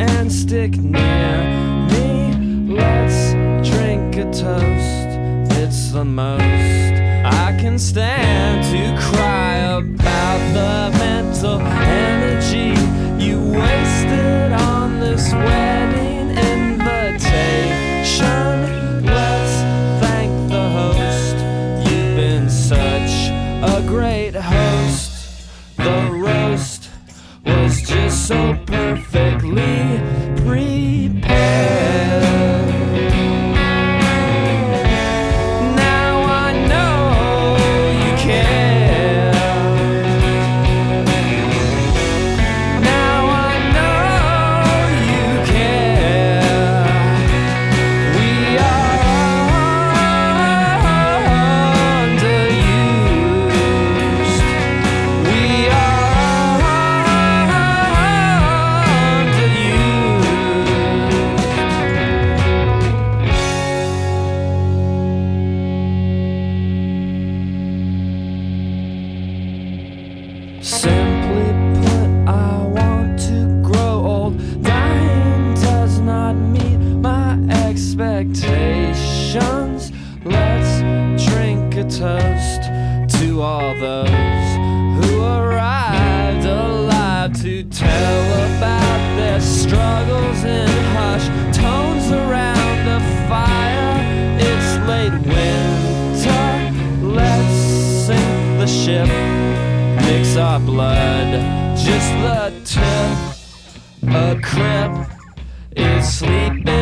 and stick near me. Let's drink a toast. It's the most I can stand to cry about the mental energy you wasted on this wedding invitation. Let's thank the host. You've been such a great host. The roast was just so perfectly prepared. Now I know you care. Now I know you care. We are underused. We are underused. Simply put, I want to grow old. Dying does not meet my expectations. Let's drink a toast to all those who arrived alive to tell about their struggles in hushed tones around a fire. It's late winter. Let's sink the ship. Mix our blood, just the tip. A crib is sleeping.